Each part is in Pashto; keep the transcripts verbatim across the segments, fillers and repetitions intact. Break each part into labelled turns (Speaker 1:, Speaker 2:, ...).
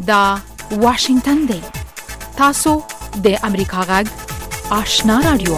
Speaker 1: دا واشنگتن دی. تاسو د امریکا غږ آشنا رادیو.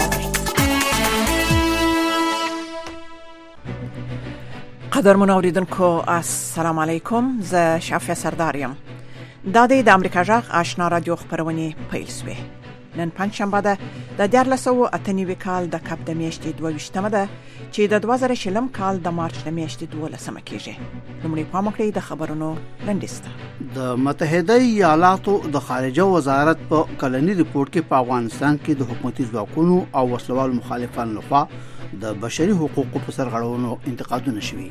Speaker 2: قدرمن اوریدونکو السلام علیکم. زه شافیا سردارم. دا د امریکا غږ آشنا رادیو خبرونه پیل شوه. نن پنځشنبه ده د دیارلس سوه اته نوي کال د کب د میاشتې دوه ویشتمه ده چې د دوه زره شلم کال د مارچ د میاشتې دولسمه کېږي. لومړی پام وکړئ د خبرونو لنډیسته.
Speaker 3: د متحده ایالاتو د خارجه وزارت په کلنی ریپورت کې په افغانستان کې د حکومتي ځواکونو او وسلوال مخالفانو لخوا د بشري حقوقو په سرغړونو انتقادونه شوي.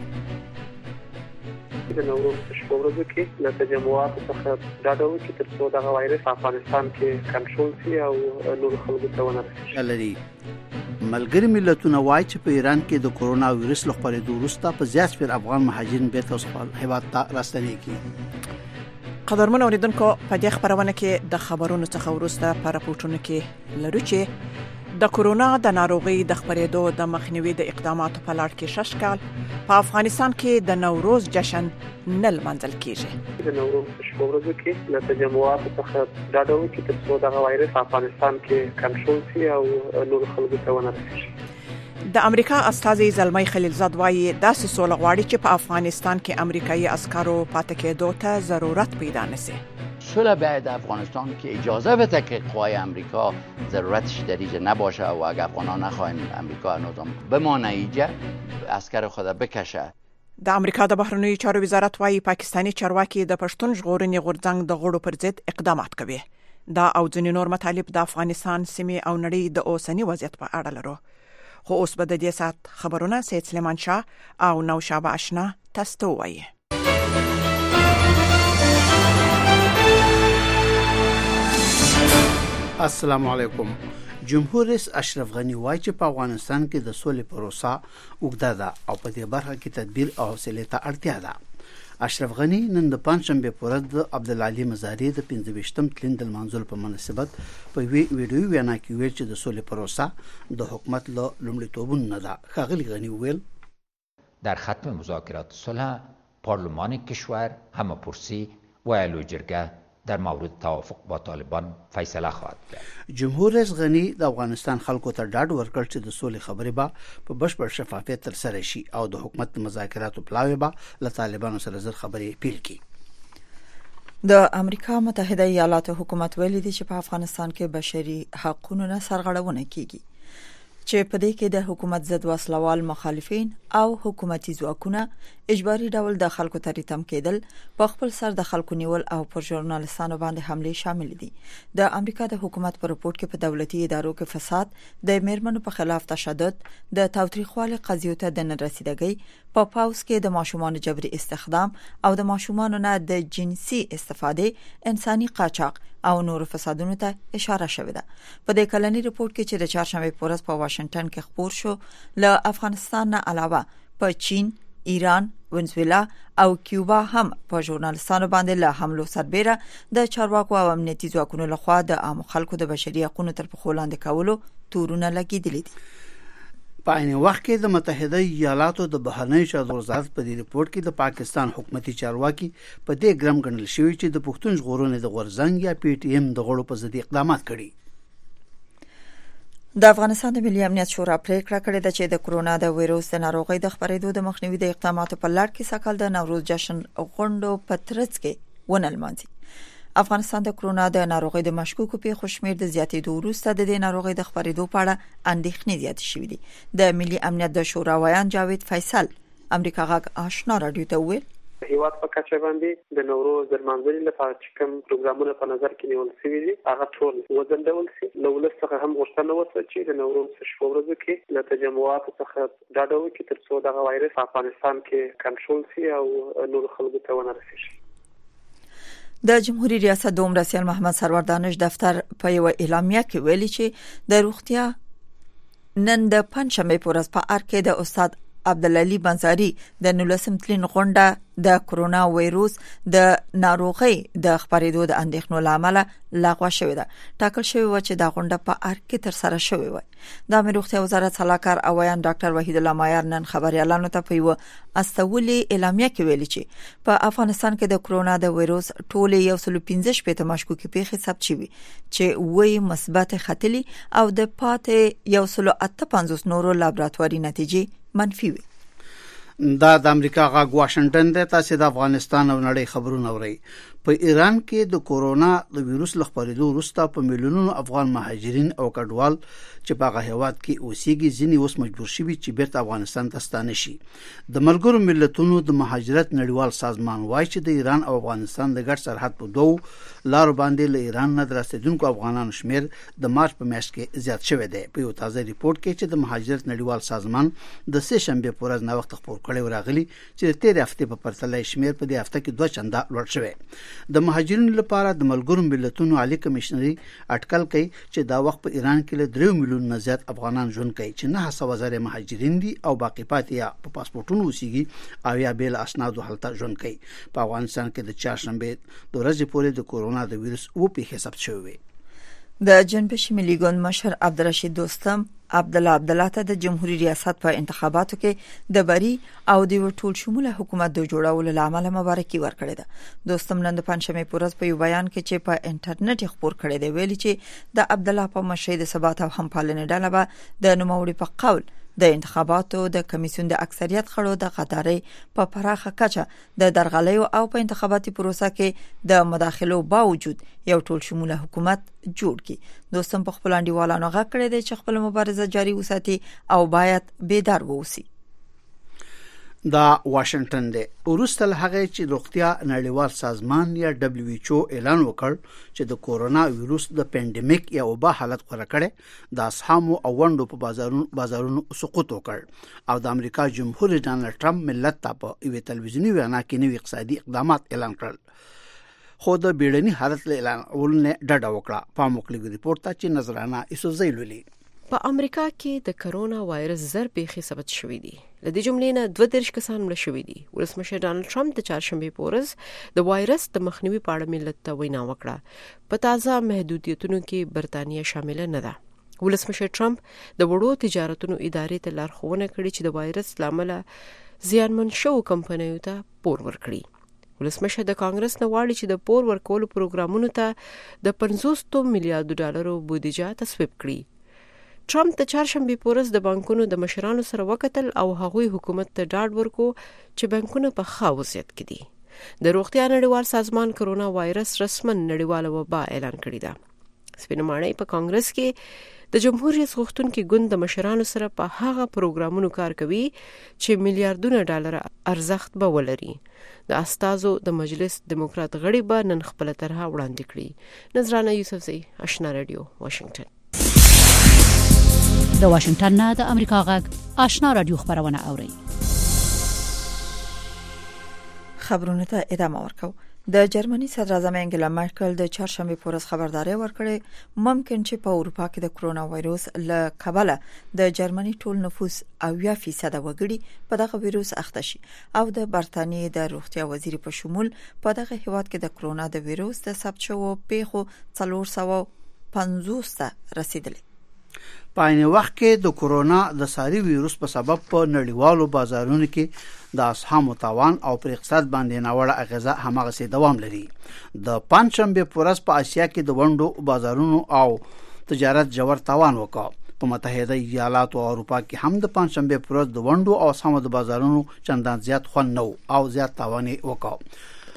Speaker 4: د نوروز شپه ورځو کې له تجمعاتو څخه ډاډه وکړي تر څو دغه وایرس افغانستان کې کنټرول شي او نور خلکو ته ونه رسیږي.
Speaker 3: ملګري ملتونه وایي چې په ایران کې د کورونا وایرس له خپرېدو وروسته په زیات شمېر افغان مهاجرین بیرته خپل هېواد ته راستنېږي.
Speaker 2: قدرمن اوریدونکو په دې خبرونه کې د خبرونو څخه وروسته په راپورټونو کې لرو چې د کورونا د ناروغي د خپرېدو د مخنیوي د اقداماتو په لړ کې شش کال په افغانستان کې د نوروز جشن نه لمانځل کیږي.
Speaker 4: د نوروز شپه ورځو کې له تجمعاتو څخه ډاډه وکړي تر څو دغه وایرس افغانستان کې کنټرول شي او نور خلکو ته ونه رسیږي.
Speaker 2: د امریکا استازي زلمي خلیلزاد وایي داسې سوله غواړي چې په افغانستان کې امریکایي عسکرو پاتې کېدو ته ضرورت پیدا نشي.
Speaker 5: صلح بعد افغانستان که اجازه بده که قوای امریکا ضرورتش در اینجا نباشه و اگر افغانان نخواهند امریکا نظام بمانه اینجا عسکر خود بکشه.
Speaker 2: د امریکا د بهرنیو چارو وزارت وايي پاکستاني چارواکي د پښتون ژغورنې غورځنګ د غړو پر ضد اقدامات کوي. دا او ځینې نور مطالب د افغانستان سیمې او نړۍ د اوسنی وضعیت په اړه لرو. خو اوس به د دې سات خبرونه سید سلیمان شاه او نوشابه آشنا تاسو ته وایي.
Speaker 3: السلام علیکم. جمهور رئیس اشرف غنی وایي چې په افغانستان کې د سولې پروسه اوږده ده او په دې برخه کې تدبیر او حوصله ته اړتیا ده. اشرف غنی نن د پنځشنبه په ورځ د عبدالعلی مزاری د پنځه ویشتم تلین د منځل په مناسبت په ویډیو وینا کې ویل چې د سولې پروسه د حکومت له لومړیتوبونو نه ده. ښاغلي غنی ویل
Speaker 6: در ختم مذاکرات صلح پارلمان کشور همه‌پرسی و اعلای جرگه در مورد توافق با طالبان فیصله خواهد کرد.
Speaker 3: جمهور رئیس غنی د افغانستان خلکو ته ډاډ ورکړ چې د سولې خبرې به په بشپړ شفافیت ترسره شي او د حکومت د مذاکراتو پلاوی به له طالبانو سره زر خبرې پیل کړي.
Speaker 7: د امریکا متحده ایالاتو حکومت ویلي دی چې په افغانستان کې بشري حقوقو نه سرغړونه کیږي چې په دې کې د حکومت ضد وسلوال مخالفین او حکومتي ځواکونه اجباري ډول د خلکو تریتم کېدل، په خپل سر د خلکو نیول او پر ژورنالستانو باندې حمله شامل دي. د امریکا د حکومت په رپورت کې په دولتي ادارو کې فساد، د میرمنو په خلاف تشدد، د تاوتریخوالي قضیو ته د نه رسیدګۍ، په پاوس کې د ماشومان جبري استخدام او د ماشومان نه د جنسي استفاده، انساني قاچاق او نور فسادونو ته اشاره شوې ده. په دې کلنی رپورت کې چې د چهارشنبه په ورځ په واشنگټن کې خبر شو، له افغانستان نه علاوه په چین، ایران، ونزویلا او کیوبا هم په ژورنالستانو باندې له حملو سربېره د چارواکو او امنیتي ځواکونو لخوا د عام خلکو د بشري حقوقو تر پښو لاندې کولو تورونه لګېدلي دي.
Speaker 3: په عین وخت کې د متحده ایالاتو د بهرنیو چارو وزارت په دې رپورت کې د پاکستان حکومتي چارواکي په دې ګرم ګڼل شوی چې د پښتون ژغورنې د غورځنګ یا پی ټی ایم د غړو په ضد اقدامات کړي.
Speaker 7: د افغانستان د ملي امنیت شورا پریکړه کړې ده چې د کورونا د وایرس د ناروغۍ د خپرېدو د مخنیوي د اقداماتو په لړ کې سکهال د نوروز جشن غونډو په ترڅ کې ونه لمانځي. افغانستان د کورونا د ناروغۍ د مشکوکو پیښو شمېر د زیاتېدو وروسته د دې ناروغۍ د خپرېدو په اړه اندېښنې زیاتې شوې دي. د ملي امنیت د شورا ویان جاوید فیصل امریکا غږ آشنا رادیو ته ویل
Speaker 4: هیواد په کچه باندې د نوروز د منځلي لپاره چې کوم پروګرامونه په نظر کې نیول شوي دي هغه ټول وځنډول شي. له ولس څخه هم غوښتنه وشوه چې د نوروز شپه ورځو کې له تجمعاتو څخه ډاډه وکړي تر څو دغه وایرس په افغانستان کې کنټرول شي او نور خلکو ته ونه رسیږي.
Speaker 7: د جمهوریت ریاست دوم رسول محمد سرور دانش دفتر په یو اعلامیه کې ویلي چې د روغتیا نن د پنځشنبه په ورځ په ار کې د استاد عبدالعلی بنزاري د نولسم تلین غونډه د کرونا وایروس د ناروغۍ د خپرېدو د اندېښنو لامل لغوه شوې ده. ټاکل شوی و چې دا غونډه په ارګ کې تر سره شوې وای. د امیر روغتیا وزارت صلاحکار اویان ډاکټر وحید الله مایار نن خبريالانو ته په یو استولي اعلامیه کې ویلي چې په افغانستان کې د کرونا د وایروس ټول یو سل پنځه شپږ مشکوکي پیښې ثبت شوي چې وایي مثبت ختلي او د پاتې یو سل اته پنځوس نورو لابراتواري نتیجې منفي وي.
Speaker 3: دا د امریکا غاګ واشنگټن د تاسو د افغانستان او نړۍ خبرونه اوري. په ایران کې د کورونا د وایروس لخپریدو وروسته په میلیونونو افغان مهاجرین او کډوال چې په هغه هیواد کې اوسېږي ځینې اوس مجبور شوي چې بیرته افغانستان ته ستانه شي. د ملګرو ملتونو د مهاجرت نړیوال سازمان وایي چې د ایران او افغانستان د ګډ سرحد په دوه لارو باندې له ایران نه راستېدونکو افغانانو شمیر د مارچ په میاشت کې زیات شوی دی. په یو تازه ریپورت کې چې د مهاجرت نړیوال سازمان د سه شنبه په ورځ نو وخت خبر کړی راغلی چې تیر هفته په پرتله شمیر په دې هفته کې دوه چنده لوړ شوی. د مهاجرینو لپاره د ملګرو ملتونو عالی کمشنري اټکل کوي چې دا وخت په ایران کې له درې میلیون نه زیات افغانان ژوند کوي چې نه سوه زره مهاجرین دي او باقی پاتې یا په پاسپورتونو اوسېږي او یا بیل اسنادو حالت ژوند کوي. په افغانستان کې د چهارشنبه د ورځې پورې د کورونا د وایروس او پیښې ثبت شوې.
Speaker 7: د جنوب شمالي ګوند مشر عبدالرشید دوستم عبدالله عبدالله ته د جمهوریت ریاست په انتخاباتو کې د بری او د ټول شموله حکومت د جوړولو لامل مبارکي ورکړه ده. دوستم نن د پنځمې پورز په یو بیان کې چې په انټرنیټ خبر کړی دی ویلي چې د عبدالله په مشرۍ د ثبات او همپالنې ډله به د نوموړي په قول د انتخاباتو د کمیسیون د اکثریت خړو د غدارۍ په پراخه کچه د درغلیو او په انتخاباتي پروسه کې د مداخلو باوجود یو ټول شموله حکومت جوړ کی. دوستم په خپل انډیوالانو غږ کړی دی چې خپل مبارزه جاری وساتي او باید بیدار ووسی.
Speaker 3: دا واشنگټن دی. ورسته له هغه چې روغتیا نړیوال سازمان یا دبليو ایچ او اعلان وکړ چې د کورونا وایروس د پاندیمیک یا وبا حالت غوړه کړي د اسهامو او وندو په بازارونو بازارونو سقوط وکړ او د امریکا جمهور رئیس ډانلډ ټرمپ ملت ته په یوه تلویزیونی وینا کې نوې اقتصادي اقدامات اعلان کړل. خو د بیړني حالت اعلان ولنه ډډه وکړه. په مخکې ریپورت ته چې نظرانه ایسوزی لولي.
Speaker 8: په امریکا کې د کرونا وایرس زر پیښې ثبت شوې دي. له دې جملې نه دوه دېرش کسان مړه شوي دي. ولسمشر ډانلډ ټرمپ د چهارشنبه په ورځ د وایرس د مخنیوي په اړه ملت ته وینا وکړه. په تازه محدودیتونو کې برتانیه شامل نه ده. ولسمشر ټرمپ د وړو تجارتونو ادارې ته لارښوونه کړې چې د وایرس لامل زیانمن شو کمپنیو ته پور ورکړي. ولسمشر د کانګرس نه غواړي چې د پور ورکولو پروګرامونو ته د پنځوس میلیارډ ډالرو بودیجه تصویب کړي. ټرمپ د چهارشنبه په ورځ د بانکونو د مشرانو سره وکتل او هغوی حکومت ته ډاډ ورکو چې بانکونه په ښه وضعیت کې دي. د روغتیا نړیوال سازمان کرونا وایرس رسمن نړیواله وبا اعلان کړی ده. سپینه ماڼۍ په کانګرس کې د جمهور رئیس غوښتونکي ګوند د مشرانو سره په هغه پروګرامونو کار کوي چې میلیارډونه ډالر ارزښت به ولري. د استازو د مجلس دیموکرات غړي به نن خپل طرحه وړاندې کړي. نظرانه یوسفزئی، آشنا رادیو، واشنگټن.
Speaker 9: د واشنگټن نه د امریکا غږ آشنا رادیو خبرونه اوري.
Speaker 7: خبرونه ته ادامه ورکو. د جرمني صدر اعظم انګلا مرکل د چهارشنبه په ورځ خبرداري ورکړې ممکن چې په اروپا کې د کرونا وایروس له کبله د جرمني ټول نفوس اویا فیصد وګړي په دغه وایروس اخته شي او د برتانیې د روغتیا وزیر په شمول په دغه هیواد کې د کرونا د وایروس د ثبت شوو پیښو څلور سوه پنځوس ته رسیدلې.
Speaker 3: په عین وخت کې د کورونا د ساري وایروس په سبب په نړیوالو بازارونو کې د اسهامو تاوان او پر اقتصاد باندې ناوړه اغیزه همغه سي دوام لري. د پنځشنبه په ورځ په اسیا کې د وندو بازارونو او تجارت جوړ تاوان وکړ. په متحده ایالاتو او اروپا کې هم د پنځشنبه په ورځ د وندو او اسهامو د بازارونو چندان زیات خوند نو او زیات تاوان وکړ.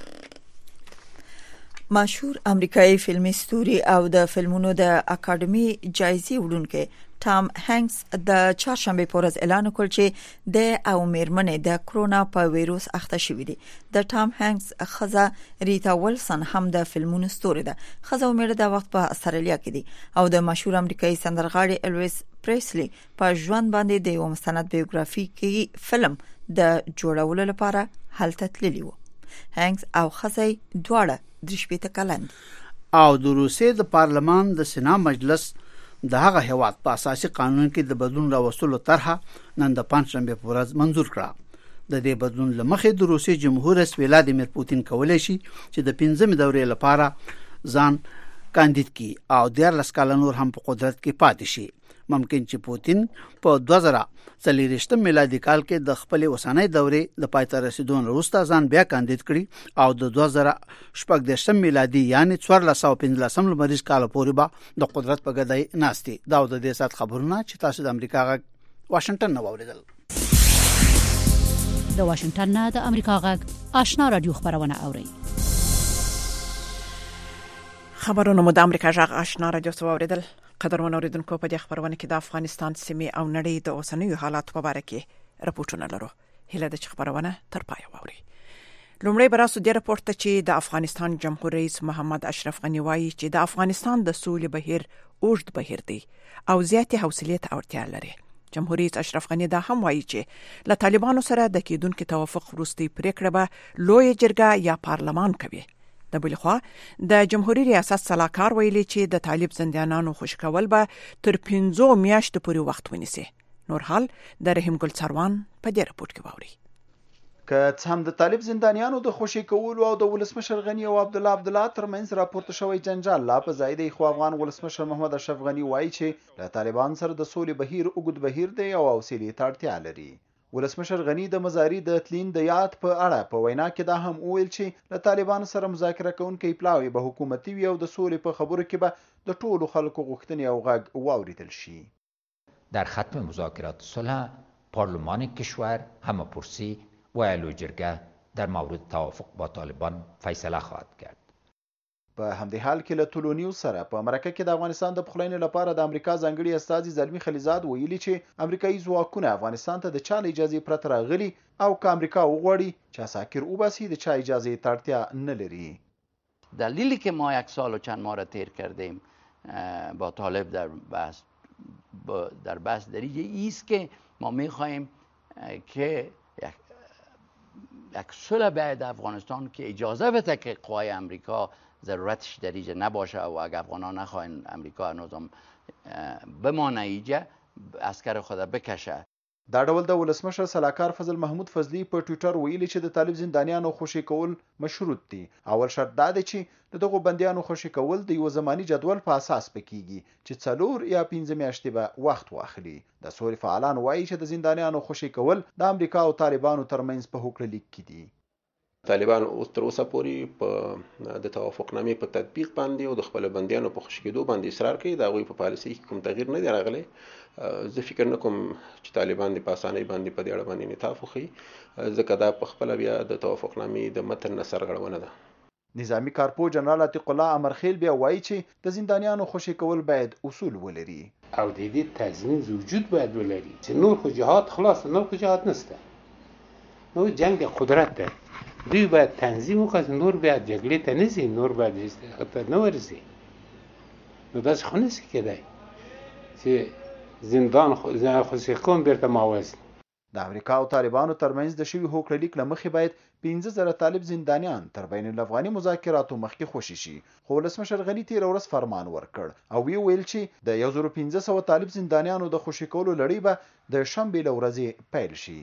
Speaker 7: مشهور امریکایي فلمي ستوري او د فلمونو د اکاډمي جایزې وړونکي ټام هانکس د چهارشنبه په ورځ اعلان وکړ چې د او میرمنې د کرونا په وایروس اخته شوې دي. د ټام هانکس خزه ریتا ویلسن هم د فلمونو ستوري ده. خزه مېړه د وخت په استرالیا کې دي او د مشهور امریکایي سندرغاړي الویس پریسلی په ژوند باندې د یو مستند بایوګرافیکي فلم د جوړولو لپاره هلته تللی و. هانکس او خزه دواړه درشپېته کلن
Speaker 3: او د روسیې د پارلمان د سنا مجلس د هغه هیواد په اساسي قانون کې د بدلون راوستلو طرحه نن د پنځشنبه په ورځ منظور کړه. د دې بدلون لمخې د روسي جمهور رئیس ولادیمیر پوتین کولای شي چې د پنځمې دورې لپاره ځان کاندید کی او دیارلس کاله نور هم په قدرت کې پاتې شي. ممکن چې پوتین په دوه زره څلوېښتم میلادي کال کې د خپل اوسنۍ دورې د پای ته رسیدو وروسته ځان بیا کاندید کړي او د دوه زره شپږ دېرشم میلادي یعنی څوارلس سوه پنځلسم لمریز کال پورې به د قدرت په ګدۍ ناستي. دا د دې سات خبرونه چې تاسو د امریکا غږ واشنگټن نه واوریدل.
Speaker 9: د واشنگټن نه د امریکا غږ آشنا رادیو خبرونه اوري.
Speaker 2: خبرونه مو د امریکا غږ آشنا رادیو څخه واوریدل. قدرمن اوریدونکو په دې خبرونه کې د افغانستان سیمې او نړۍ د اوسنیو حالات په اړه کې راپورټونه لرو. هله د خبرونه تر پای واوري. لومړی براسو د راپورټ ته چې د افغانستان جمهور رئیس محمد اشرف غنی وایي چې د افغانستان د سولې بهیر اوږد بهیر دی او زیاتې حوصلې ته اړتیا لري. جمهور رئیس اشرف غنی دا هم وایي چې له طالبانو سره د کېدونکو توافق وروستي پریکړه به لوی جرګه یا پارلمان کوي. د بل خوا د جمهوریت ریاست صلاحکار ویلي چې د طالب زندانیانو خوشی کول به تر پنځو میاشتو پورې وخت ونیسي. نور حال د رحیم ګل څروان په دې راپورټ کې واوري.
Speaker 10: که څه هم د طالب زندانیانو د خوشی کولو او د ولسمشر غنی او عبد الله عبد الله ترمنځ راپورته شوی جنجال لا په ځای دی، خو افغان ولسمشر محمد اشرف غنی وایي چې له طالبان سره د سولې بهیر اوږد بهیر دی او حوصلې ته اړتیا لري. ولسمشر غنی د مزاري د تلین د یاد په اړه په وینا کې دا هم وویل چې له طالبانو سره مذاکره کوونکي پلاوی به حکومتي وي او د سولې په خبرو کې به د ټولو خلکو غوښتنې او غږ واوریدل شي.
Speaker 6: در ختم مذاکرات صلح پارلمان کشور همه‌پرسی و علو جرگه در مورد توافق با طالبان فیصله خواهد کرد.
Speaker 10: په همدې حال کې له طولونیو سره په امریکا کې د افغانستان د پخلاینې لپاره د امریکا ځانګړي استازي زلمی خلیزاد ویلي چې امریکایي ځواکونه افغانستان ته د چا له اجازې پرته راغلي او که امریکا وغواړي چې اساکر وباسي د چا اجازې ته اړتیا نه لري.
Speaker 5: دلیلی که ما یک سال و چند ماه را تیر کردیم با طالب در بحث در بحث دریجه ایست که ما میخواهیم که یک یک صلح بعد افغانستان که اجازه بده که قوای امریکا ضرورتش در اینجا نباشه و اگر افغانان نخواهند امریکا نظام بمانه اینجا عسکر خود بکشه.
Speaker 10: دا ډول د ولسمشر صلاحکار فضل محمود فضلی په ټوئیټر ویلي چې د طالب زندانیانو خوشی کول مشروط دي. اول شرط دا دی چې دغه بندیانو خوشی کول د یو زمانی جدول په اساس پکېږي چې څلور یا پنځه میاشتې به وخت واخلي. د سولې فعالان وایي چې د زندانیانو خوشی کول د امریکا او طالبانو ترمنځ په هوکړه لیک کې دي.
Speaker 11: طالبان اوس تر اوسه پورې په د توافقنامې په تطبیق باندې او د خپل بندیانو په خوشی کېدو باندې اصرار کوي. دا غوي په پالیسي کې کوم تغییر نه دی راغلی. زه فکر نه کوم چې طالبان د پاسانۍ باندې په دې اړه باندې انعطاف وکړي، ځکه دا په خپل بیا د توافقنامې د متن نه سرغړونه ده.
Speaker 10: نظامی کارپو جنرال عتیق الله امرخیل بیا وایي چې د زندانیانو خوشی کول باید اصول ولري
Speaker 12: او د دې تضمین وجود باید ولري چې نور خو جهاد خلاص، نور خو جهاد نشته، نو جنگ قدرت ده. دوی باید تنظیم وکړي، نور باید جګړې ته نه ځي، نور باید خطر نه ورځي. نو داسې خو نشي کېدای چې زندان خوشی کوم بیرته ماوست.
Speaker 10: د امریکا او طالبانو ترمنځ د شوي هوکړه لیک لمخې باید پنځه زره طالب زندانیان تر بین الافغاني مذاکراتو مخکې خوشي شي، خو ولسمشر غني تیر ورځ فرمان ورکړ او وی ویل چې د یو زره پنځه سوه طالب زندانیانو د خوشي کولو لړۍ به د شنبې له ورځې پیل شي.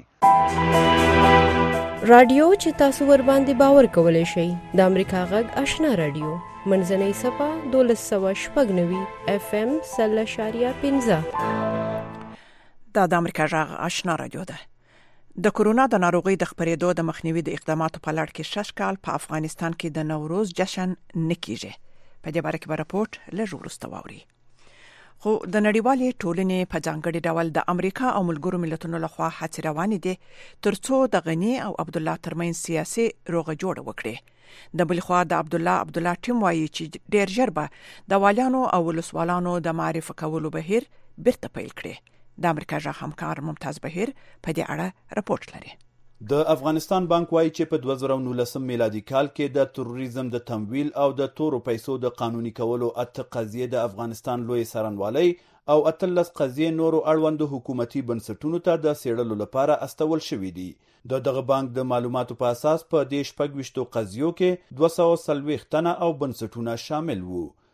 Speaker 8: رادیو چې تاسو ور باندې باور کولای شئ د امریکا غږ آشنا رادیو منځنۍ صفه دولس سوه شپږ نوي اف ام سل اشاریه پنځه.
Speaker 2: دا د امریکا غږ آشنا رادیو ده. د کورونا د ناروغۍ د خپرېدو د مخنیوي د اقداماتو په لړ کې شش کال په افغانستان کې د نوروز جشن نه کیږي. په دې باره کې به راپورټ لږ وروسته واوري. خو د نړیوالې ټولنې په ځانګړي ډول د امریکا او ملګرو ملتونو لخوا هڅې روانې دي ترڅو د غني او عبد الله ترمنځ سیاسي روغه جوړه وکړي. د بل خوا د عبد الله عبد الله ټیم وایي چې ډېر ژر به د والیانو او ولسوالانو د معرفي کولو بهیر بیرته پیل کړي. د امریکا ژغ همکار ممتاز بهیر په دې اړه راپورټ لري.
Speaker 13: د افغانستان بانک وایي چې په دوه زره نولسم میلادي کال کې د تروریزم د تمویل او د تورو پیسو د قانوني کولو اته قضیې د افغانستان لوی سرنوالي او اتلس قضیې نورو اړوندو حکومتي بنسټونو ته د څېړلو لپاره استول شوې دي. د دغه بانک د معلوماتو په اساس په دې شپږ ویشتو قضیو کې دوه سوه څلوېښت تنه او بنسټونه شامل وو.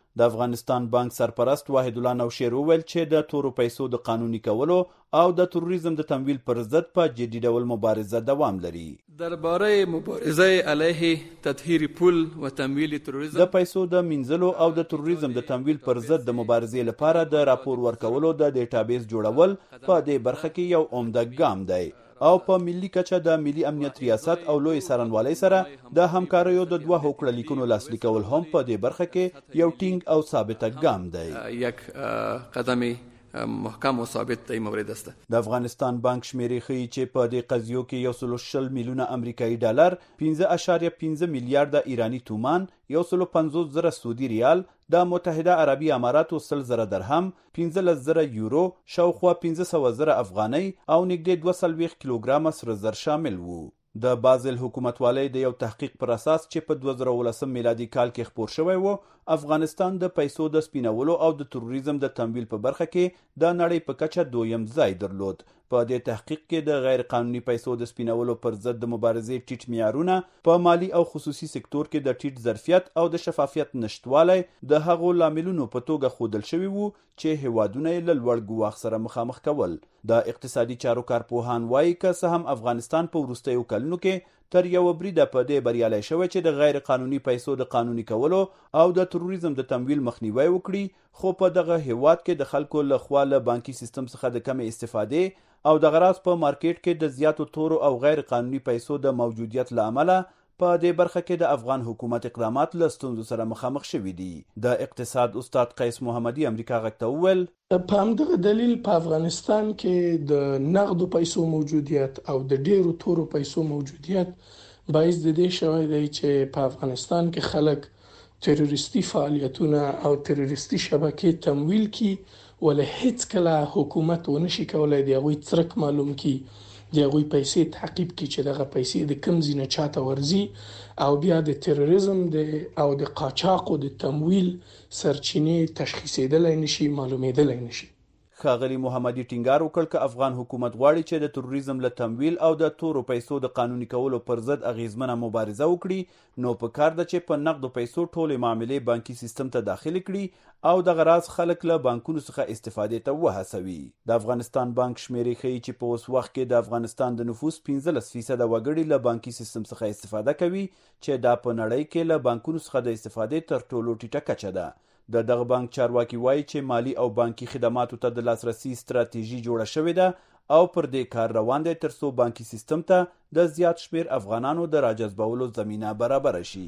Speaker 13: د افغانستان بانک سرپرست واحد الله نوشیر وویل چې د تورو پیسو د قانوني کولو او د تروریزم د تمویل پر ضد په جدي ډول مبارزه دوام لري.
Speaker 14: درباره مبارزه علیه تطهیر پول و تمویل تروریزم
Speaker 13: د پیسو د منځلو او د تروریزم د تمویل پر ضد د مبارزې لپاره د راپور ورکولو د ډیټابیس جوړول په دې برخه کې یو عمده ګام دی او په ملي کچه د ملي امنیت ریاست او لوی څارنوالۍ سره د همکاریو د دوه هوکړه لیکونو لاسلیک کول هم په دې برخه کې یو ټینګ او ثابته ګام دی.
Speaker 14: یک قدم محکم او ثابت دی مورد است.
Speaker 13: د افغانستان بانک شمیرې ښیي چې په دې قضیو کې یو سل شل میلیونه امریکایي ډالر، پنځه اعشاریه پنځه میلیارډه ایرانی تومان، یو سل پنځوس زره سعودي ریال، د متحده عربي اماراتو سل زره درهم، پنځلس زره یورو، شاوخوا پنځه سوه زره افغانۍ او نږدې دوه څلوېښت کیلوګرامه سره زر شامل وو. د بازل حکومتوالۍ د یو تحقیق پر اساس چې په دوه زره ولسم میلادي کال کې خپور شوی و، افغانستان د پیسو د سپینولو او د تروریزم د تمویل په برخه کې د نړۍ په کچه دویم ځای درلود. په دې تحقیق کې د غیر قانوني پیسو د سپینولو پر ضد د مبارزې ټیټ معیارونه، په مالی او خصوصي سکتور کې د ټیټ ظرفیت او د شفافیت نشتوالی د هغو لاملونو په توګه ښودل شوي وو چې هیوادونه یې له لوړ ګواښ سره مخامخ کول. د اقتصادي چارو کارپوهان وایي که څه هم افغانستان په وروستیو کلونو کې تر یو بریده په دې بریالی شوی چې د غیر قانوني پیسو د قانوني کولو او د تروریزم د تمویل مخنیوی وکړي، خو په دغه هیواد کې د خلکو له خوا له بانکي سیستم څخه د کمې استفادې او د غراض په مارکیټ کې د زیاتو تورو او غیر قانوني پیسو د موجودیت له امله په دې برخه کې د افغان حکومت اقدامات له ستونزو سره مخامخ شوي دي. د اقتصاد استاد قیس محمدي امریکا غږ ته وویل
Speaker 15: په همدغه دلیل په افغانستان کې د نقدو پیسو موجودیت او د ډیرو تورو پیسو موجودیت باعث د دې شوی دی چې په افغانستان کې خلک تروریستي فعالیتونه او تروریستي شبکې تمویل کی، ولې هیڅ کله حکومت ونشي کولای د هغوی څرک معلوم کی، د هغوی پیسې تعقیب کی چې دغه پیسې د کوم ځای نه چاته ورځي او بیا د تروریزم د او د قاچاق او د تمویل سرچینې تشخیصېدلی نشي، معلومېدلی نشي.
Speaker 13: ښاغلي محمدي ټینګار وکړ که افغان حکومت غواړي چې د تروریزم له تمویل او د تورو پیسو د قانوني کولو پر ضد اغیزمنه مبارزه وکړي، نو په کار ده چې په نقدو پیسو ټولې معاملې بانکي سیستم ته داخل کړي او دغه راز خلک له بانکونو څخه استفادې ته وهڅوي. د افغانستان بانک شمیرې ښیي چې په اوس وخت کې د افغانستان د نفوس پنځلس فیصده وګړي له بانکي سیستم څخه استفاده کوي، چې دا په نړۍ کې له بانکونو څخه د استفادې تر ټولو ټیټه کچه ده. د دغه بانک چارواکي وایي چې مالی او بانکي خدماتو ته د لاسرسي ستراتیژي جوړه شوې ده او پر دې کار روان دی ترڅو بانکي سیستم ته د زیات شمیر افغانانو د راجذبولو زمینه برابره شي.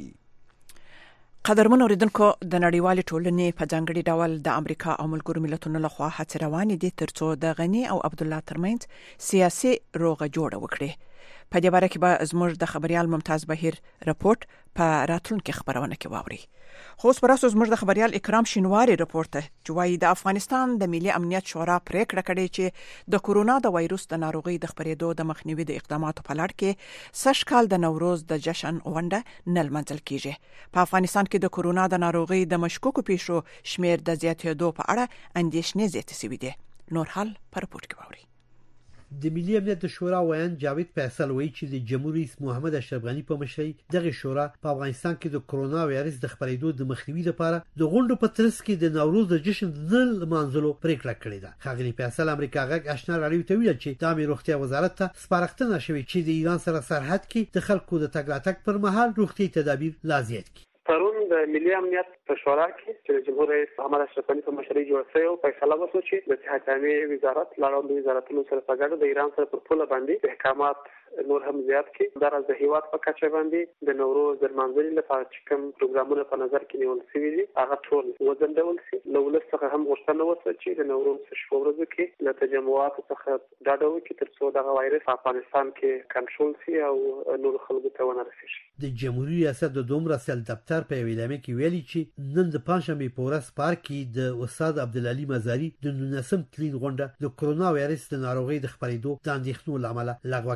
Speaker 2: قدرمن اوریدونکو، د نړیوالې ټولنې په ځانګړي ډول د امریکا او ملګرو ملتونو لخوا هڅې روانې دي ترڅو د غني او عبدالله ترمنځ سیاسي روغه جوړه وکړي. په دې باره کې به زموږ د خبريال ممتاز بهیر رپورت په راتلونکي خبرونه کې واوري. خو اوس پراسو زموږ د خبريال اکرام شینواری رپورت ته چې وایي د افغانستان د ملي امنیت شورا پریکړه کړې چې د کورونا د وایروس د ناروغي د خپرېدو د مخنیوي د اقداماتو په لړ کې سږ کال د نوروز د جشن غونډه نه لمانځل کیږي. په افغانستان کې د کورونا د ناروغي د مشکوکو پیښو شمیر د زیاتېدو په اړه اندېښنې زیاتې شوې دي. نور حال په رپورت کې واوري.
Speaker 16: د ملي امنیت شورا ویان جاوید فیصل وایي چې د جمهور رئیس محمد اشرف غنی په مشرۍ دغه شورا په افغانستان کې د کرونا وایرس د خپرېدو د مخنیوي لپاره د غونډو په ترڅ کې د نوروز د جشن نه لمانځلو پریکړه کړې ده. ښاغلي فیصل امریکا غږ آشنا راډیو ته ویل چې د امیر روغتیا وزارت ته سپارښتنه شوې چې د ایران سره سرحد کې د خلکو د تګ راتګ پر مهال روغتي تدابیر لا زیات کړي.
Speaker 4: پرون د ملي امنیت په شورا کې چې د جمهور رئیس محمد اشرف غنی په مشرۍ جوړ شوی او فیصله وشوه چې د صحت عامه وزارت لاړو وزارتونو سره په ګډه د ایران سره پر پوله باندې احکامات نور هم زیات کړي. دا راز د هیواد په کچه باندې د نوروز د لمانځلو لپاره چې کوم پروګرامونه په نظر کې نیول شوي دي هغه ټول وځنډول شي. له ولس څخه هم غوښتنه وشوه چې د نوروز په شپو ورځو کې له تجمعاتو څخه ډډه وکړي ترڅو دغه وایرس په افغانستان کې کنټرول شي او نور خلکو ته ونه رسیږي.
Speaker 16: د جمهوریت ریاست د دوم رسل دفتر په ویلامه کې ویلي چې نن د پنځشنبه په ورځ پارک کې د استاد عبدالعلی مزاری د نولسم تلین غونډه د کرونا وایرس د ناروغۍ د خپرېدو د اندېښنو لامل لغوه کړې ده.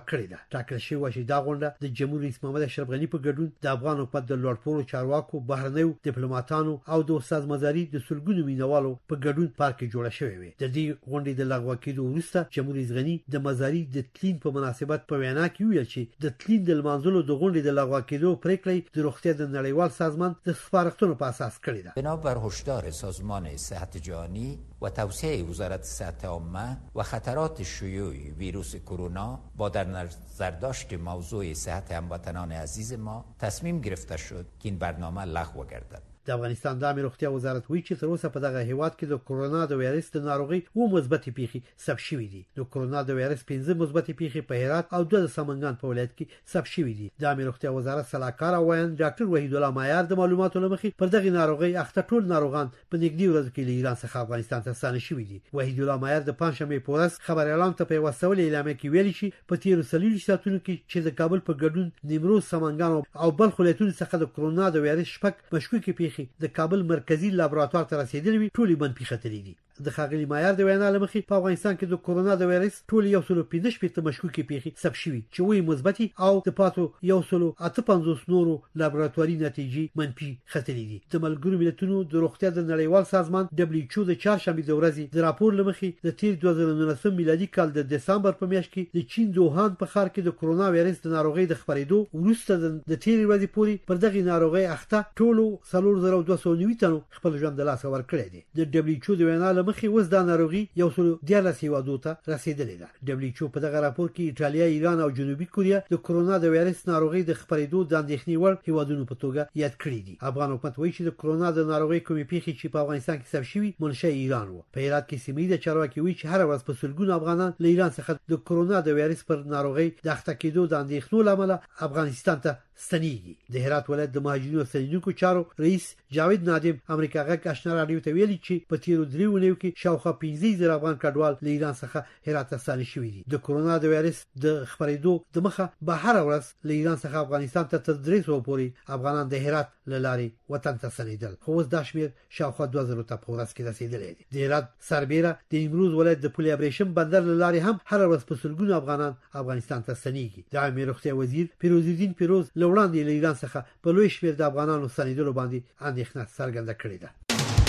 Speaker 16: ټاکل شوی چې دا غونډه د جمهور رئیس محمد اشرف غنی په ګډون د افغان حکومت د لوړپوړو چارواکو، بهرنیو ډیپلوماټانو او د استاد مزاري د سلګونو مینوالو په ګډون پارک کې جوړه شوې وي. د دې غونډې د لغوه کېدو وروسته جمهور رئیس غنی د مزاري د تلین په مناسبت په وینا کې ویل چې د تلین د لمانځلو د غونډې د لغوه کېدو پریکړه د روغتیا د نړیوال سازمان د سپارښتنو په اساس کړې ده.
Speaker 6: بنابر هشدار سازمان صحت جهانی و توصیه وزارت صحت عامه و خطرات شیوع ویروس کرونا با در نظر داشت موضوع صحت هموطنان عزیز ما تصمیم گرفته شد که این برنامه لغو گردد.
Speaker 16: د افغانستان د عامه روغتیا وزارت وایي چې تر اوسه په دغه هیواد کې د کرونا د وایرس د ناروغي او مثبت پیښې ثبت شوې دي. د کرونا د وایرس پنځه مثبت پیښې په هرات او د سمنګان په ولایت کې ثبت شوې دي. د عامه روغتیا وزارت سلاکار وایي ډاکټر وحید الله مایار د معلوماتو لمخې پر دغه ناروغي اخته ټول ناروغان په نږدې ورځو کې له ایران څخه افغانستان ته ستانه شوي دي. وحید الله مایار د پنځشنبه په ورځ خبر اعلان ته په وسول اعلان کې ویلي چې په تیر څلور ساعتونو کې چې د کابل په ګډون نیمروز، سمنګان او بلخ ولایتونو څخه د کرونا د وایرس شپږ مشکوکې پیښې د کابل مرکزی لابراتوار ته رسیدلې وي، ټولې بند پیښتلې دي. د خاغلی مایار د وینا لمخې په افغانستان کې د کرونا د وایرس ټول یو سل پنځه شپږ مشکوکې پیښې ثبت شوي چې وایي مثبت او د پاتو یو سل اته پنځوس نورو لابراتواري نتیجې منفي ختلې دي. د ملګرو ملتونو د روغتیا د نړیوال سازمان دبليو ایچ او د چهارشنبه د ورځې د راپور لمخې د تیر دوه زره نولسم میلادي کال د دسمبر په میاشت کې د چین د ووهان په ښار کې د کرونا وایرس د ناروغۍ د خپرېدو وروسته د تیر ورځې پورې پر دغه ناروغۍ اخته ټولو څلور زره دوه سوه نوي تنو خپل ژوند د لاسه ورکړی دی. د دبليو ایچ او د وینا لمخې اوس دا ناروغي یو سل دیارلس هیوادو ته رسیدلې ده. دبليو ایچ او په دغه راپور کې ایټالیا، ایران او جنوبي کوریا د کرونا د وایرس ناروغۍ د خپرېدو د اندېښنې وړ هیوادونو په توګه یاد کړي دي. افغان حکومت وایي چې د کرونا د ناروغۍ کومې پیښې چې په افغانستان کې ثبت شوي منشأ ایران و. په هرات کې سیمه ییز چارواکي وایي چې هر ورځ په سلګونو افغانان له ایران څخه د کرونا د وایرس پر ناروغۍ د اخته کېدو د اندېښنو له امله افغانستان ته ستنېږي. د هرات ولایت د مهاجرینو او ستنېدونکو چارو رئیس جاوید نادم امریکا غږ آشنا راډیو ته ویلي چې په تیرو درې اونیو کې شاوخوا پنځه زره افغان کډوال له ایران څخه هرات ته ستانه شوي دي. د کرونا د وایرس د خپرېدو د مخه به هر ورځ له ایران څخه افغانستان ته تر درې سوه پورې افغانان د هرات له لارې وطن ته ستنېدل، خو اوس دا شمېر شاوخوا دوه زره ته په ورځ کې رسېدلی دی. د هرات سربیره د نیمروز ولایت د پل ابریشم بندر له لارې هم هر ورځ په سلګونو افغانان افغانستان ته ستنېږي. د عامه روغتیا وزیر پیروز الدین پیروز له وړاندې له ایران څخه په لوی شمېر د افغانانو ستنېدلو باندې اندېښنه څرګنده کړې ده.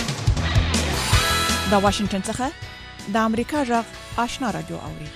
Speaker 2: د واشنگټن څخه د امریکا غږ آشنا رادیو اوري.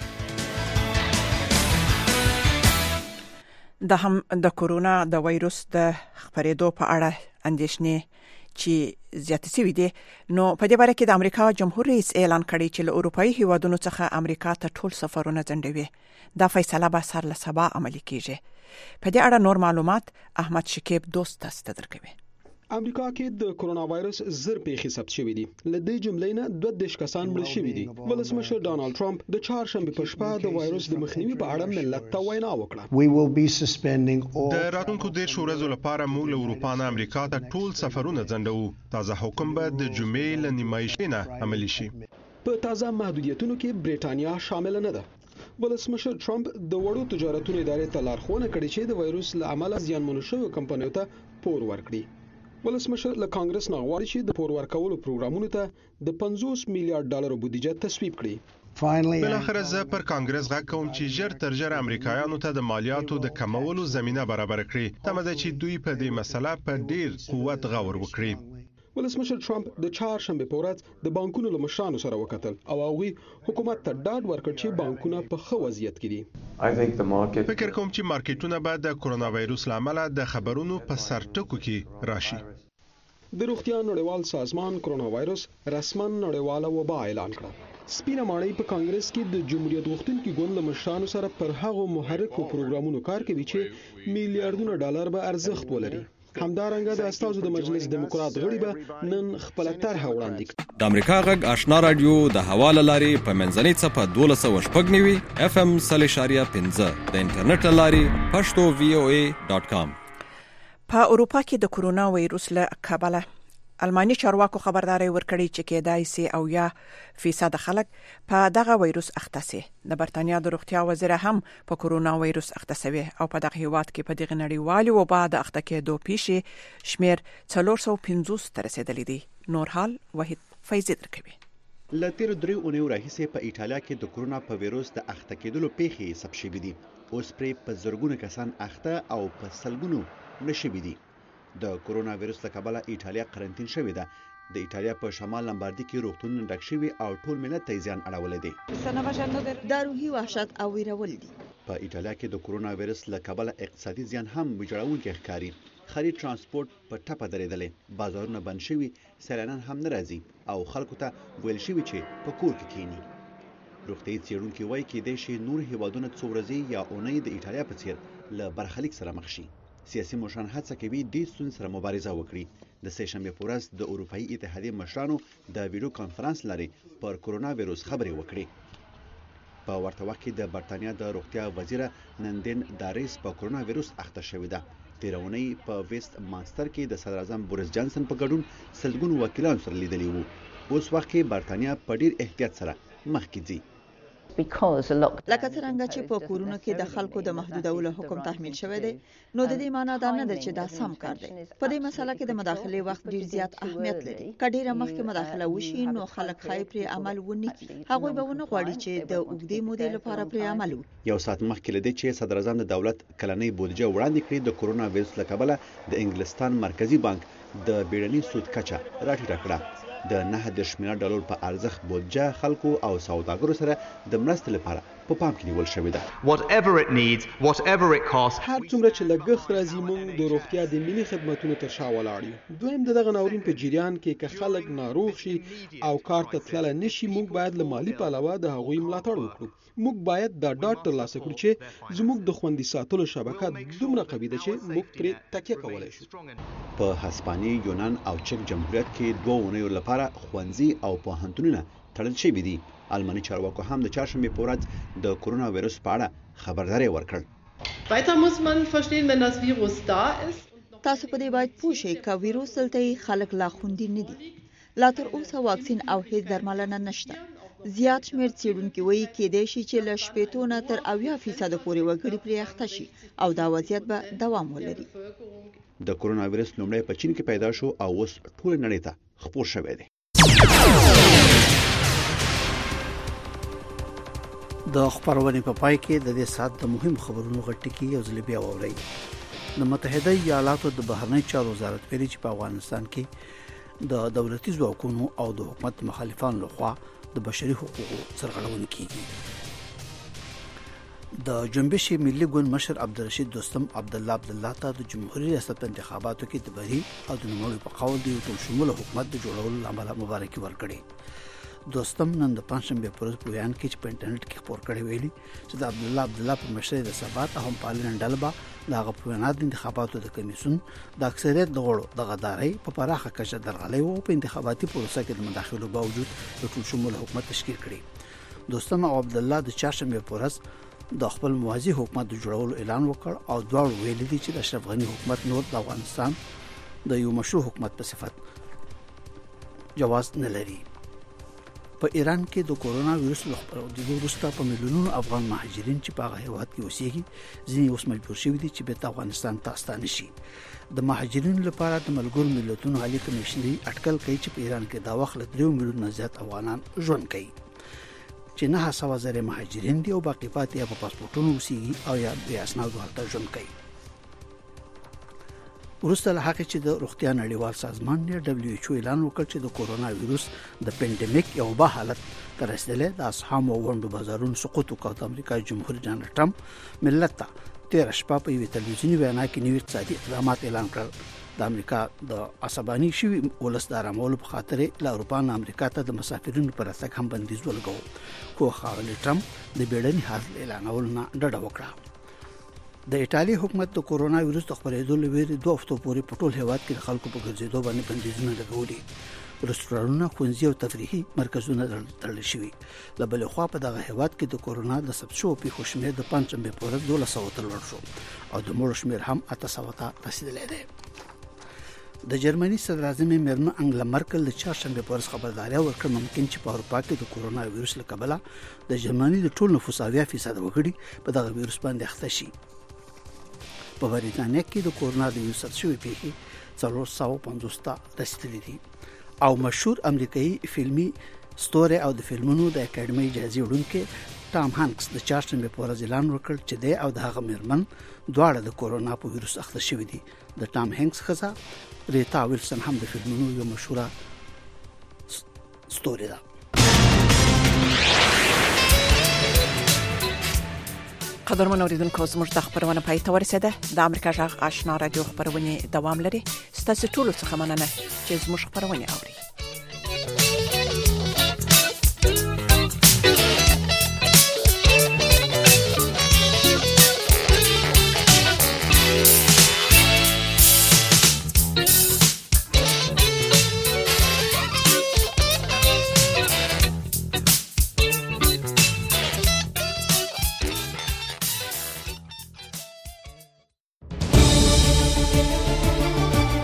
Speaker 2: د هم د کرونا د وایروس د خپرېدو په اړه اندېښنې چې زیات شوي دي، نو په دې باره کې د امریکا جمهور رئیس اعلان کړی چې له اروپאי هیوادونو څخه امریکا ته ټول سفرونه ځنډوي. دا فیصله به سر له سبا عملي کیږي. په دې اړه نور معلومات احمد شکیب دوست تاسو ته درکوي.
Speaker 17: امریکا کې د کرونا وایرس زر پیښې ثبت شوې دي. له دې جملې نه دوه دیرش کسان مړه شوي دي. ولسمشر ډانلډ ټرمپ د چهارشنبه په شپه د وایرس د مخنیوي په اړه ملت ته وینا وکړه.
Speaker 18: د راتلونکو دیرش ورځو لپاره موږ له اروپا نه امریکا ته ټول سفرونه ځنډوو. تازه حکم به د جمعې له نیمایشې نه عملي شي.
Speaker 17: په تازه محدودیتونو کې بریټانیا شامل نه ده. ولسمشر ټرمپ د وړو تجارتونو ادارې ته لارښوونه کړې چې د وایرس له امله زیانمنو شویو کمپنیو ته پور ورکړي. ولسمشر له کانګرس نه غواړي چې د پور ورکولو پروګرامونو ته د پنځوس میلیارډ ډالر بودیجه تصویب کړي.
Speaker 18: بل اخر زه پر کانګرس غږ کوم چې ژر تر ژره امریکایانو ته د مالیاتو د کمولو زمینه برابر کړي. تمه ده چې دوی په دې مسله په ډیر قوت غور وکړي.
Speaker 17: ولسمشر ټرمپ د چهارشنبه په ورځ د بانکونو له مشرانو سره وکتل او هغوی حکومت ته ډاډ ورکړ چې بانکونه په ښه وضعیت کې دي.
Speaker 18: فکر کوم چې مارکیټونه به د کرونا وایروس له امله د خبرونو په سر ټکو کې راشي.
Speaker 17: د روغتیا نړیوال سازمان کرونا وایروس رسماً نړیواله وبا اعلان کړه. سپینه ماڼۍ په کانګرس کې د جمهوریت غوښتونکي ګوند له مشرانو سره پر هغو محرکو پروګرامونو کار کوي چې میلیارډونه ډالر به ارزښت ولري. همدارنګه د استازو د مجلس دیموکرات غړي به نن خپل طرح وړاندې کړي.
Speaker 19: د امریکا غږ آشنا رادیو د حواله لاري په منځنۍ صفه دولس سوه شپږ نوي اف ام صلی شاریه پنځه د انټرنیټ لاري پښتو وی او ای ډاټ کام.
Speaker 2: په اروپا کې د کرونا وایروس له کبله الماني چارواکو خبرداري ورکړي چې کېدای سي او یا فیصد خلک په دغه وایروس اخته سي. د برتانیا د روغتیا وزیر هم په کرونا وایروس اخته شوی او په دغه هیواد کې په دغه نړیوالي وبا د اخته کېدو پیښې شمیر څلور سوه پنځوس ته رسیدلی دی. نور حال وحید فیض درکوي.
Speaker 20: له تیرو دریو اونیو راهیسې په ایټالیا کې د کرونا په ویروس د اخته کېدلو پیښې ثبت شوي دي. اوس پرې په زرګونه کسان اخته او په سلګونو مړه شوي دي. د کرونا ویروس له کبله ایټالیا قرنطین شوې ده. د ایټالیا په شمال لمباردي کې روغتونونه ډک شوي او ټول ملت ته زیان اړولی دی.
Speaker 7: دا روحي وحشت او ویرول دي.
Speaker 20: په ایټالیا کې د کرونا ویروس له کبله اقتصادي زیان هم ویجاړونکی ښکاري. خرید ترانسپورت په ټپه درېدلی، بازارونه بند شوي، سیلانیان هم نه راځي او خلکو ته ویل شوي چې په کور کې کینی. روغتیایي څېړونکي وایي کېدای شي نور هیوادونه څو ورځې یا اونۍ د ایټالیا په څېر له برخلیک سره مخ شي. سیاسي مشران هڅه کوي دې ستونزې سره مبارزه وکړي. د سه شنبې په ورځ د اروپایي اتحادیې مشرانو د ویډیو کانفرنس لارې پر کرونا ویروس خبرې وکړې. په ورته وخت کې د برتانیا د روغتیا وزیره نندین داریس په کرونا ویروس اخته شوې ده. تېره اونۍ په ویسټ مانستر کې د صدر اعظم بوریس جانسن په ګډون سلګونو وکیلانو سره لیدلي وو. اوس وخت کې برتانیا په ډیر احتیاط سره مخکې ځي.
Speaker 7: لکه څرنګه چې په کورونو کې د خلکو د محدودولو حکم تحمیل شوی دی، نو د دې معنی دا نه ده چې دا سم کار دی. په دې مسله کې د مداخلې وخت ډیر زیات اهمیت لري. که ډیره مخکې مداخله وشي نو خلک خای پرې عمل ونی کړي. هغوی به ونه غواړي چې د اوږدې مودې لپاره پرې عمل وکړي.
Speaker 20: یو ساعت مخکې لدی چې صدر اعظم د دولت کلنۍ بودیجه وړاندې کړې، د کرونا ویروس له کبله د انګلستان مرکزی بانک د بیړني سود کچه راټیټه کړه. د نه دېرش میلیارډ ډالر په ارزښت بودجه خلکو او سوداګرو سره د مرستې لپاره په پام کې نیول شوې ده.
Speaker 21: whatever it needs whatever it costs.
Speaker 17: هر څومره چې لګښت راځي موږ د روغتیا د ملي خدماتو تر شا ولاړ یو. دویم د دغه ناورین په جریان کې که خلک ناروغ شي او کار ته تللی نشي، موږ باید له مالي پلوه د هغوی ملاتړ وکړو. موږ باید دا ډاډ ترلاسه کړو چې زموږ د خوندي ساتلو شبکه دومره قوي ده چې موږ پرې تکیه کولی شو.
Speaker 20: په هسپانیې، یونان او چک جمهوریت کې دوه اونیو لپاره ښوونځي او پوهنتونونه تړل شوي دي. الماني چارواکو هم د چهارشنبې په ورځ د کرونا ویروس په اړه خبرداری ورکړ.
Speaker 22: Weiter muss man verstehen, wenn das Virus da ist.
Speaker 7: تاسو په دې باید پوه شئ که ویروس دلته خلک لا خوندي نه دي. لا تر اوسه واکسین او هیڅ درملنه نشته. زیات شمېر څېړونکي وایي کېدای شي چې له شپېتو نه تر اویا فیصده پورې وګړي پرې اخته شي او دا وضعیت به دوام ولري.
Speaker 20: د کرونا ویروس لومړی په چین کې پیدا شو او اوس ټول نړۍ ته خپور شوی دی.
Speaker 3: د خبرونې په پای کې د دې سات د مهم خبرونو غټکی یو ځل بیا ووري. د متحده ایالاتو د بهرنی چارو وزارت ویلي چې په افغانستان کې د دولتي ځواکونو او د حکومت مخالفانو لخوا د بشري حقوقو سرغړونه کیږي. د جنبش ملي ګوند مشر عبدالرشید دوستم عبد الله عبد الله ته د جمهوریت ریاست انتخاباتو کې د بری او د نوموړي په قول دی ټول شموله حکومت د جوړولو لامل مبارکي ورکړي. دوستم نن د پنځشنبه پر ورځ په بیان کې چې په انټرنیټ کې خبر کړی ویلي چې د عبد الله عبد الله په مشرۍ د ثبات او پالن ډلبا د غوښتنې د انتخاباتو د کمیسیون د اکثریت د غړو د غداري په پراخه کچه درغلي او په انتخاباتي پروسه کې د مداخلو باوجود د ټول شموله حکومت تشکیل کړي. دوستم او عبد الله د چهارشنبه پر ورځ د خپل موازی حکومت د جوړولو اعلان وکړ او دواړو ویلي دي چې د اشرف غنی حکومت نور د افغانستان د یو مشروع حکومت په صفت جواز نه لري. په ایران کې د کورونا وایرس له خپرېدو وروسته په میلیونونو افغان مهاجرین چې په هغه هیواد کې اوسېږي ځینې اوس مجبور شوي دي چې بیرته افغانستان ته ستانه شي. د مهاجرینو لپاره د ملګرو ملتونو عالی کمیشنري اټکل کوي چې په ایران کې دا وخت له درې میلیونه زیات افغانان ژوند کوي چې نه سوا زره مهاجرین دي او باقي پاتې په پاسپورتونو اوسېږي او یا بیا اسنادو هلته ژوند کوي. وروسته له هغه چې د روغتیا نړیوال سازمان یا دبليو ایچ او اعلان وکړ چې د کورونا وایروس د پینډیمیک یو به حالت تر رسیدلې د اصحاب او وندو بازارونو سقوط وکړ. د امریکا جمهور رئیس ډونالډ ټرمپ ملت ته تیر شپه په یوه تلویزیونی وینا کې نوي اقتصادي اقدامات اعلان کړل. د امریکا د عصبانی شوی ولس د آرامولو په خاطر له اروپا نه امریکا ته د مسافرینو پر راتګ هم بندیز ولګاو، خو خاوند ټرمپ د بیړني حالت اعلانولو نه ډډه وکړه. د ایټالیا حکومت د کورونا وایروس د خپرېدو لپاره دوه هفتو پورې په ټول هیواد کې خلکو په ګرځېدو باندې بندیزونه لګولي. رستورانونه، ښوونځي او تفریحي مرکزونه تړل شوي. له بلې خوا په دغه هیواد کې د کورونا د ثبت شوو پیښو شمېر د پنځشنبې په ورځ دولس سوه ته لوړ شو او د مړو شمېر هم اته سوه ته رسېدلی دی. د جرمني صدر اعظم میرمن انګلا مرکل د چهارشنبه په ورځ خبرداري ورکړه ممکن چې په اروپا کې د کورونا وایروس له کبله د جرمني د ټول نفوس اویا فیصد وګړي په دغه وایروس باندې اخته شي. په بریتانیا کې د کورونا د وایروس شوې پیښې څلور سوه پنځوس ته رسیدلې دي او مشهور امریکایي فلمي ستوري او د فلمونو د اکیډمي جایزې وړونکي ټام هانکس د چهارشنبه په ورځ اعلان وکړ چې د او د هغه میرمن دواړه د کورونا په وایرس اخته شوي دي. د ټام هانکس ښځه ریتا ویلسن هم د فلمونو یو مشهوره ستوري ده.
Speaker 2: قدرمن اوریدونکو زموږ د خبرونه پای ته ورسېده. د امریکا جغ آشنا رادیو خبرونه دوام لري. ستاسو ټول څه مننه چې زموږ خبرونه اوري.